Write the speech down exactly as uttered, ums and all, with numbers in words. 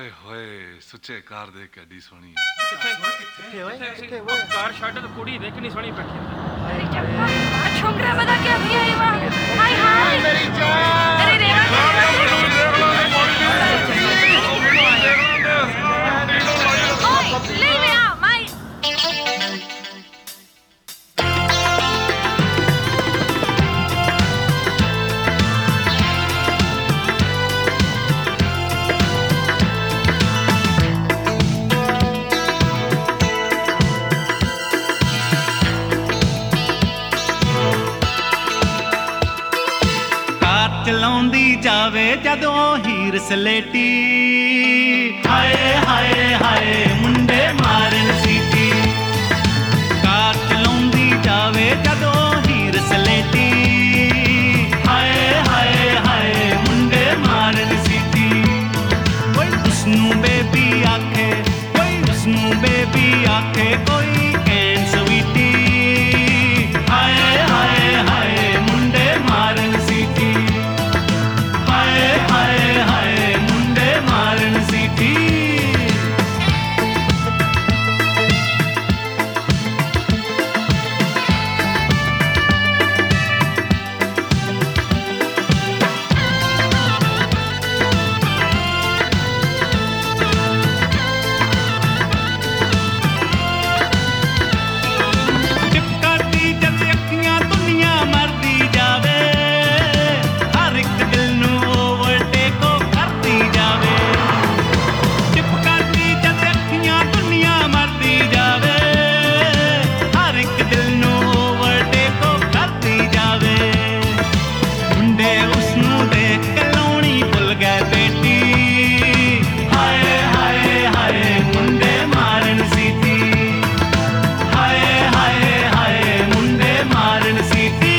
ਓਏ ਹੋਏ ਸੁੱਚੇ ਕਾਰ ਦੇਖ ਕੇ ਐਡੀ ਸੋਹਣੀ ਕਿੱਥੇ ਕਿੱਥੇ ਓਏ ਕਿੱਥੇ ਓਏ ਕਾਰ ਛੱਡ ਤੇ ਕੁੜੀ ਦੇਖ ਕਿੰਨੀ ਸੋਹਣੀ ਬੈਠੀ ਅਰੇ ਚੱਪਾ ਛੁੰਗਰਾ ਬਦਾ ਕੇ ਅਭੀ ਆਈ ਵਾ ਹਾਈ ਹਾਈ ਮੇਰੀ ਜਾਨ ਅਰੇ ਰੇਵਾ ਓਏ ਲੀਵ ਮੀ ਆਊਟ ਮਾਈ ਚਲਾਉਂਦੀ ਜਾਵੇ ਜਦੋਂ ਹੀਰ ਸਲੇਟੀ ਹਾਏ ਹਾਏ ਹਾਏ ਮੁੰਡੇ ਮਾਰਨ ਸੀਟੀ ਕਾਰ ਚਲਾਉਂਦੀ ਜਾਵੇ ਜਦੋਂ ਹੀਰ ਸਲੇਟੀ ਹਾਏ ਹਾਏ ਹਾਏ ਮੁੰਡੇ ਮਾਰਨ ਸੀਟੀ ਕੋਈ ਉਸਨੂੰ ਬੇਬੀ ਆਖੇ ਕੋਈ ਉਸਨੂੰ ਬੇਬੀ ਆਖੇ ਕੋਈ ਕਹਿਣ ਸਵੀਟੀ ਹਾਏ ਹਾਏ ਹਾਏ ਮੁੰਡੇ ਮਾਰਨ ਸੀਟੀ ਹਾਏ ਹਾਏ ਹਾਏ ਮੁੰਡੇ ਮਾਰਨ ਸੀਟੀ ਟਿਪਕਾਤੀ ਜਦ ਅੱਖੀਆਂ ਦੁਨੀਆ ਮਰਦੀ ਜਾਵੇ ਹਰ ਇੱਕ ਦਿਲ ਨੂੰ ਓਵਰਟੇਕੋ ਕਰਦੀ ਜਾਵੇ ਟਿਪਕਾਤੀ ਜਦ ਅੱਖੀਆਂ ਦੁਨੀਆ ਮਰਦੀ ਜਾਵੇ ਹਰ ਇੱਕ ਦਿਲ ਨੂੰ ਓਵਰਟੇਕੋ ਕਰਦੀ ਜਾਵੇ ਮੁੰਡੇ ਉਸਨੂੰ ਦੇਖ ਕੇ ਲਾਉਣੀ ਭੁੱਲ ਗਏ ਬੇਟੀ ਹਾਏ ਹਾਏ ਹਾਏ ਮੁੰਡੇ ਮਾਰਨ ਸੀਟੀ ਹਾਏ ਹਾਏ ਹਾਏ ਮੁੰਡੇ ਮਾਰਨ ਸੀਟੀ